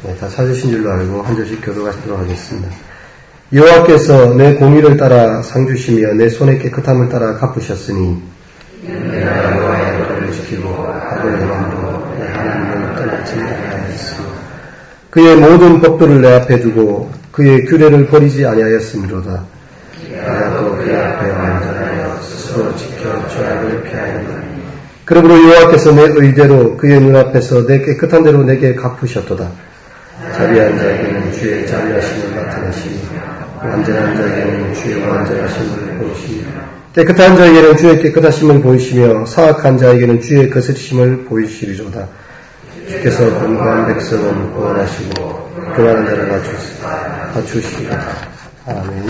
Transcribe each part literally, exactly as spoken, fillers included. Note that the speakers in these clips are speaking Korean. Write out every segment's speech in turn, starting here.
네, 다 찾으신 줄로 알고 한 절씩 교도하도록 하겠습니다. 여호와께서 내 공의를 따라 상 주시며 내 손의 깨끗함을 따라 갚으셨으니 내가 여호와의 법을 지키고 악을 행함으로 내 하나님을 떠나지 아니하였으며 그의 모든 법도를 내 앞에 두고 그의 규례를 버리지 아니하였으므로다. 내가 또 그의 앞에 완전하여 스스로 지켜 죄악을 피하였노니 그러므로 여호와께서 내 의대로 그의 눈앞에서 내 깨끗한 대로 내게 갚으셨도다. 자비한 자에게는 주의 자비하심을 나타내시며 완전한 자에게는 주의 완전하심을 보이시며 깨끗한 자에게는 주의 깨끗하심을 보이시며 사악한 자에게는 주의 거스리심을 보이시리로다. 주께서 공고한 백성은 구원하시고 교만한 자를 낮추시리로다. 아멘.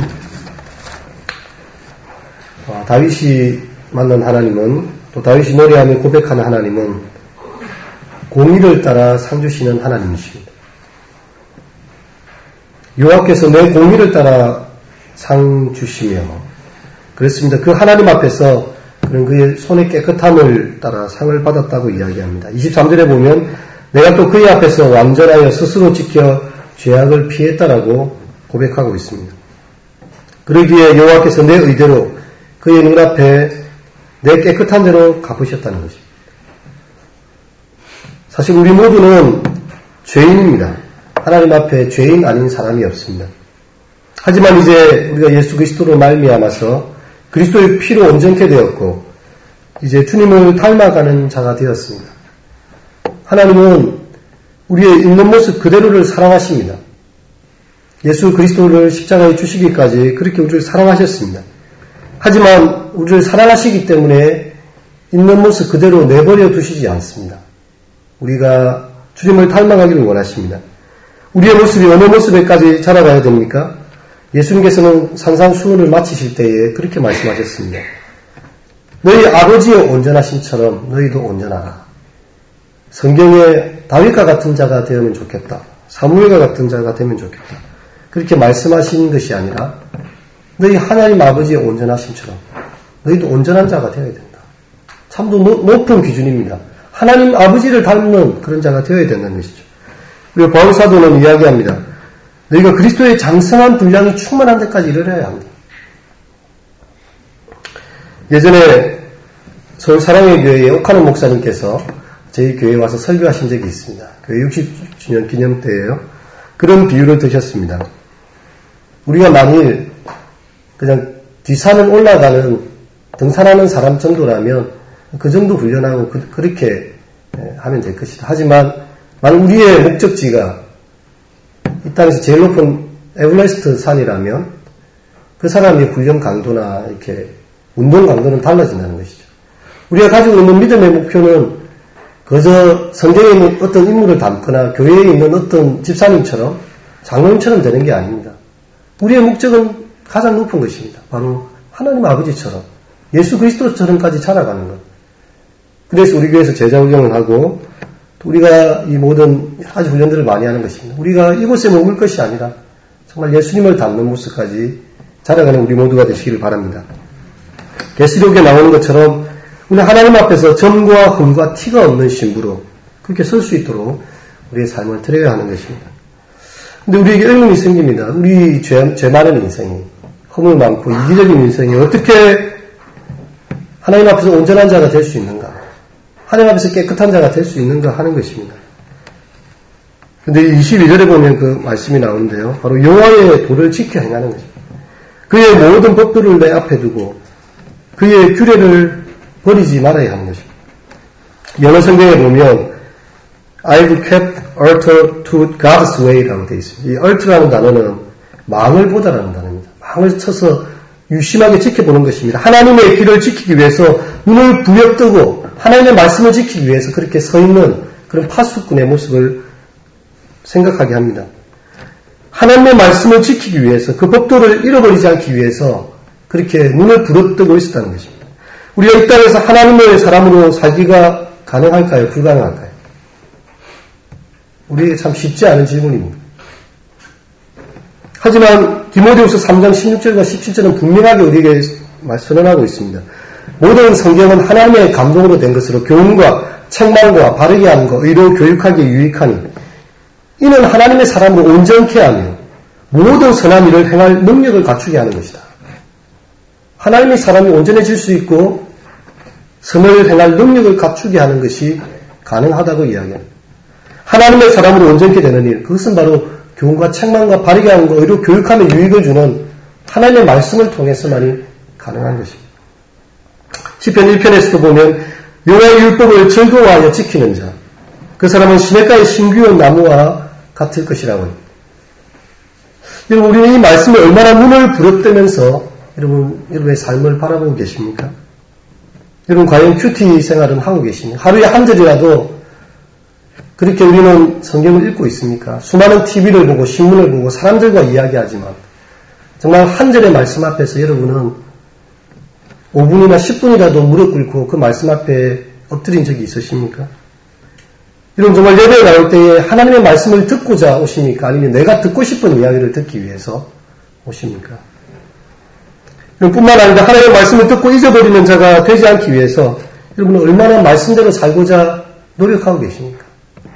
아, 다윗이 만난 하나님은, 또 다윗이 노래하며 고백하는 하나님은 공의를 따라 상 주시는 하나님이십니다. 여호와께서 내 공의를 따라 상 주시며, 그렇습니다. 그 하나님 앞에서 그런 그의 손의 깨끗함을 따라 상을 받았다고 이야기합니다. 이십삼 절에 보면 내가 또 그의 앞에서 완전하여 스스로 지켜 죄악을 피했다라고 고백하고 있습니다. 그러기에 여호와께서 내 의대로 그의 눈앞에 내 깨끗한 대로 갚으셨다는 것입니다. 사실 우리 모두는 죄인입니다. 하나님 앞에 죄인 아닌 사람이 없습니다. 하지만 이제 우리가 예수 그리스도로 말미암아서 그리스도의 피로 온전케 되었고 이제 주님을 닮아가는 자가 되었습니다. 하나님은 우리의 있는 모습 그대로를 사랑하십니다. 예수 그리스도를 십자가에 주시기까지 그렇게 우리를 사랑하셨습니다. 하지만 우리를 사랑하시기 때문에 있는 모습 그대로 내버려 두시지 않습니다. 우리가 주님을 닮아가기를 원하십니다. 우리의 모습이 어느 모습에까지 자라가야 됩니까? 예수님께서는 산산수훈을 마치실 때에 그렇게 말씀하셨습니다. 너희 아버지의 온전하심처럼 너희도 온전하라. 성경에 다윗과 같은 자가 되면 좋겠다. 사무엘과 같은 자가 되면 좋겠다. 그렇게 말씀하신 것이 아니라 너희 하나님 아버지의 온전하심처럼 너희도 온전한 자가 되어야 된다. 참도 높은 기준입니다. 하나님 아버지를 닮는 그런 자가 되어야 된다는 것이죠. 그리고 바울 사도는 이야기합니다. 너희가 그리스도의 장성한 분량이 충만한 데까지 이르러야 합니다. 예전에 서울 사랑의 교회의 옥하는 목사님께서 저희 교회에 와서 설교하신 적이 있습니다. 교회 육십 주년 기념 때예요. 그런 비유를 드셨습니다. 우리가 만일 그냥 뒷산을 올라가는 등산하는 사람 정도라면 그 정도 훈련하고 그, 그렇게 하면 될 것이다. 하지만 만약 우리의 목적지가 이 땅에서 제일 높은 에베레스트 산이라면 그 사람의 훈련 강도나 이렇게 운동 강도는 달라진다는 것이죠. 우리가 가지고 있는 믿음의 목표는 그저 성경에 있는 어떤 인물을 담거나 교회에 있는 어떤 집사님처럼 장로님처럼 되는 게 아닙니다. 우리의 목적은 가장 높은 것입니다. 바로 하나님 아버지처럼 예수 그리스도처럼까지 자라가는 것. 그래서 우리 교회에서 제자훈련을 하고 우리가 이 모든 여러 가지 훈련들을 많이 하는 것입니다. 우리가 이곳에 머물 것이 아니라 정말 예수님을 닮는 모습까지 자라가는 우리 모두가 되시기를 바랍니다. 계시록에 나오는 것처럼 우리 하나님 앞에서 점과 흠과 티가 없는 신부로 그렇게 설 수 있도록 우리의 삶을 드려야 하는 것입니다. 근데 우리에게 의문이 생깁니다. 우리 죄, 죄 많은 인생이, 허물 많고 이기적인 인생이 어떻게 하나님 앞에서 온전한 자가 될 수 있는가? 하나님 앞에서 깨끗한 자가 될 수 있는가 하는 것입니다. 근데 이십이 절에 보면 그 말씀이 나오는데요. 바로 여호와의 도를 지켜 행하는 것입니다. 그의 모든 법도를 내 앞에 두고 그의 규례를 버리지 말아야 하는 것입니다. 영어 성경에 보면 I've kept alter to God's way라고 되어 있습니다. 이 alter라는 단어는 망을 보다라는 단어입니다. 망을 쳐서 유심하게 지켜보는 것입니다. 하나님의 길을 지키기 위해서 눈을 부여뜨고 하나님의 말씀을 지키기 위해서 그렇게 서 있는 그런 파수꾼의 모습을 생각하게 합니다. 하나님의 말씀을 지키기 위해서 그 법도를 잃어버리지 않기 위해서 그렇게 눈을 부여뜨고 있었다는 것입니다. 우리가 이 땅에서 하나님의 사람으로 살기가 가능할까요? 불가능할까요? 우리에게 참 쉽지 않은 질문입니다. 하지만 디모데후서 삼 장 십육 절과 십칠 절은 분명하게 우리에게 선언하고 있습니다. 모든 성경은 하나님의 감동으로 된 것으로 교훈과 책망과 바르게 하는 것, 의로 교육하기에 유익하니 이는 하나님의 사람을 온전케 하며 모든 선한 일을 행할 능력을 갖추게 하는 것이다. 하나님의 사람이 온전해질 수 있고 선을 행할 능력을 갖추게 하는 것이 가능하다고 이야기합니다. 하나님의 사람으로 온전케 되는 일, 그것은 바로 교훈과 책망과 바르게 하는 것, 의로 교육하며 유익을 주는 하나님의 말씀을 통해서만이 가능한 것입니다. 시편 일 편에서도 보면 여호와의 율법을 즐거워하여 지키는 자, 그 사람은 시냇가의 신귀한 나무와 같을 것이라고 합니다. 여러분, 우리는 이 말씀에 얼마나 눈을 부릅뜨면서 여러분, 여러분의 삶을 바라보고 계십니까? 여러분, 과연 큐티 생활은 하고 계십니까? 하루에 한 절이라도 그렇게 우리는 성경을 읽고 있습니까? 수많은 티비를 보고 신문을 보고 사람들과 이야기하지만 정말 한 절의 말씀 앞에서 여러분은 오 분이나 십 분이라도 무릎 꿇고 그 말씀 앞에 엎드린 적이 있으십니까? 여러분, 정말 예배에 나올 때에 하나님의 말씀을 듣고자 오십니까? 아니면 내가 듣고 싶은 이야기를 듣기 위해서 오십니까? 뿐만 아니라 하나님의 말씀을 듣고 잊어버리는 자가 되지 않기 위해서 여러분은 얼마나 말씀대로 살고자 노력하고 계십니까?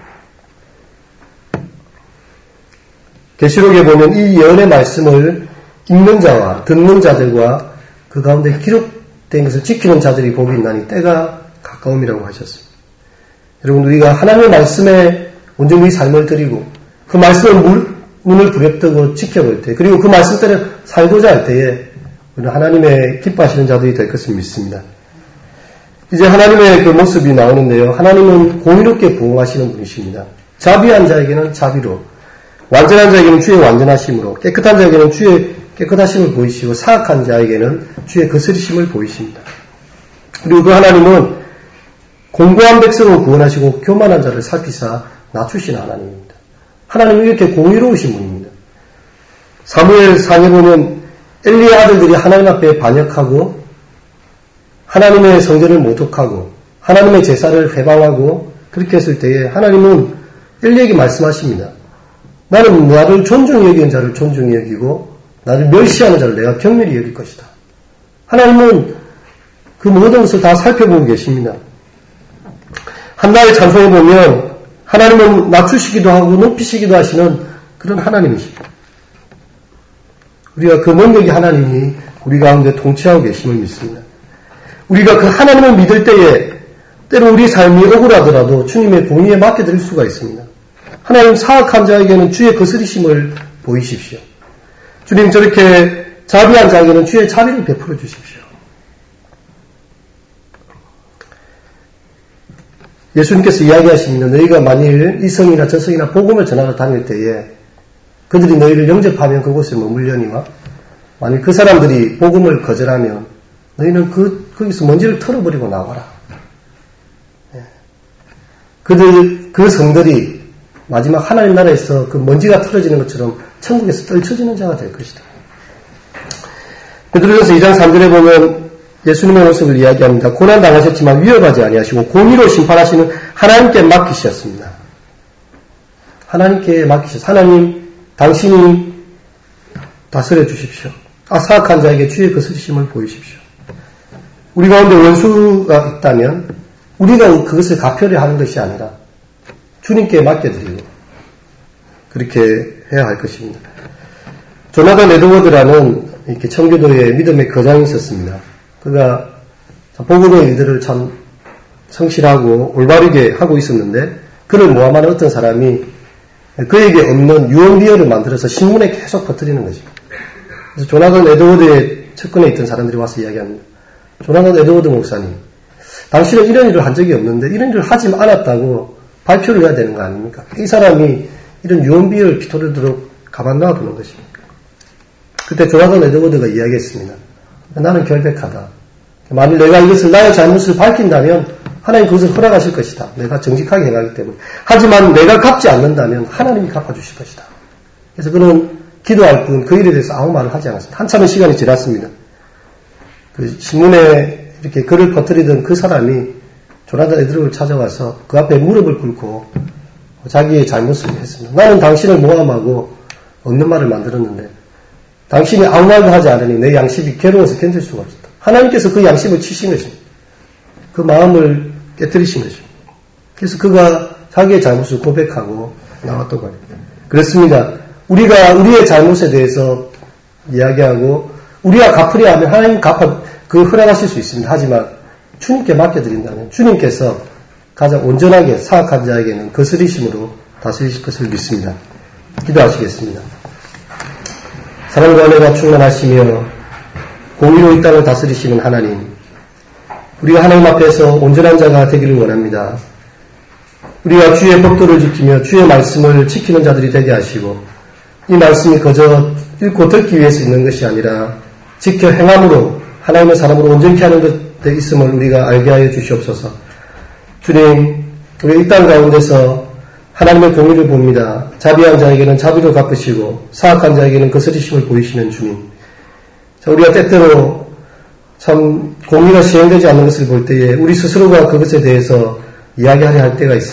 계시록에 보면 이 예언의 말씀을 읽는 자와 듣는 자들과 그 가운데 기록된 것을 지키는 자들이 복이 있나니 때가 가까움이라고 하셨습니다. 여러분, 우리가 하나님의 말씀에 온전히 삶을 드리고 그 말씀을 문을 부릅뜨고 지켜볼 때, 그리고 그 말씀대로 살고자 할 때에 우리는 하나님의 기뻐하시는 자들이 될 것을 믿습니다. 이제 하나님의 그 모습이 나오는데요. 하나님은 공의롭게 부응하시는 분이십니다. 자비한 자에게는 자비로, 완전한 자에게는 주의 완전하심으로, 깨끗한 자에게는 주의 깨끗하심을 보이시고, 사악한 자에게는 주의 거스리심을 보이십니다. 그리고 그 하나님은 공고한 백성을 구원하시고 교만한 자를 살피사 낮추시는 하나님입니다. 하나님은 이렇게 공의로우신 분입니다. 사무엘 상에 보면 엘리의 아들들이 하나님 앞에 반역하고 하나님의 성전을 모독하고 하나님의 제사를 회방하고 그렇게 했을 때에 하나님은 엘리에게 말씀하십니다. 나는 나를 존중히 여기는 자를 존중히 여기고 나를 멸시하는 자를 내가 경멸히 여길 것이다. 하나님은 그 모든 것을 다 살펴보고 계십니다. 한나의 찬송에 보면 하나님은 낮추시기도 하고 높이시기도 하시는 그런 하나님이십니다. 우리가 그 능력의 하나님이 우리 가운데 통치하고 계심을 믿습니다. 우리가 그 하나님을 믿을 때에 때로 우리 삶이 억울하더라도 주님의 공의에 맡겨드릴 수가 있습니다. 하나님, 사악한 자에게는 주의 거스리심을 보이십시오. 주님, 저렇게 자비한 자에게는 주의 자비를 베풀어 주십시오. 예수님께서 이야기하십니다. 너희가 만일 이 성이나 저 성이나 복음을 전하러 다닐 때에 그들이 너희를 영접하면 그곳에 머물려니와 만일 그 사람들이 복음을 거절하면 너희는 그, 거기서 먼지를 털어버리고 나와라. 그들, 그 성들이 마지막 하나님 나라에서 그 먼지가 털어지는 것처럼 천국에서 떨쳐지는 자가 될 것이다. 베드로전서 이 장 삼 절에 보면 예수님의 모습을 이야기합니다. 고난 당하셨지만 위협하지 아니하시고 공의로 심판하시는 하나님께 맡기셨습니다. 하나님께 맡기셨습니다. 하나님, 당신이 다스려 주십시오. 사악한 자에게 주의 거스리심을 보이십시오. 우리 가운데 원수가 있다면 우리가 그것을 갚으려 하는 것이 아니라 주님께 맡겨드리고 그렇게 해야 할 것입니다. 조나단 에드워드라는 이렇게 청교도의 믿음의 거장이 있었습니다. 그가 복음의 일들을 참 성실하고 올바르게 하고 있었는데 그를 모함하는 어떤 사람이 그에게 없는 유언비어를 만들어서 신문에 계속 퍼뜨리는 것입니다. 그래서 조나단 에드워드의 측근에 있던 사람들이 와서 이야기합니다. 조나단 에드워드 목사님, 당신은 이런 일을 한 적이 없는데 이런 일을 하지 않았다고 발표를 해야 되는 거 아닙니까? 이 사람이 이런 유언비어를 피토르도록 가만 놔두는 것입니까? 그때 조나단 에드워드가 이야기했습니다. 나는 결백하다. 만일 내가 이것을 나의 잘못을 밝힌다면 하나님 그것을 허락하실 것이다. 내가 정직하게 행하기 때문에. 하지만 내가 갚지 않는다면 하나님이 갚아주실 것이다. 그래서 그는 기도할 뿐 그 일에 대해서 아무 말을 하지 않았습니다. 한참의 시간이 지났습니다. 그 신문에 이렇게 글을 퍼뜨리던 그 사람이 조나단 에드워드를 찾아와서 그 앞에 무릎을 꿇고 자기의 잘못을 했습니다. 나는 당신을 모함하고 없는 말을 만들었는데 당신이 아무 말도 하지 않으니 내 양심이 괴로워서 견딜 수가 없었다. 하나님께서 그 양심을 치신 것입니다. 그 마음을 깨뜨리신 것입니다. 그래서 그가 자기의 잘못을 고백하고 나왔던 거예요. 그렇습니다. 우리가 우리의 잘못에 대해서 이야기하고 우리가 갚으려 하면 하나님 갚아 그 허락하실 수 있습니다. 하지만 주님께 맡겨드린다면 주님께서 가장 온전하게 사악한 자에게는 거스리심으로 다스리실 것을 믿습니다. 기도하시겠습니다. 사랑과 은혜가 충만하시며 공의로 이 땅을 다스리시는 하나님, 우리가 하나님 앞에서 온전한 자가 되기를 원합니다. 우리가 주의 법도를 지키며 주의 말씀을 지키는 자들이 되게 하시고 이 말씀이 그저 읽고 듣기 위해서 있는 것이 아니라 지켜 행함으로 하나님의 사람으로 온전케 하는 것에 있음을 우리가 알게 하여 주시옵소서. 주님, 우리 이 땅 가운데서 하나님의 공의를 봅니다. 자비한 자에게는 자비로 갚으시고 사악한 자에게는 거스리심을 보이시는 주님. 자, 우리가 때때로 참 공의가 시행되지 않는 것을 볼 때에 우리 스스로가 그것에 대해서 이야기하려 할 때가 있습니다.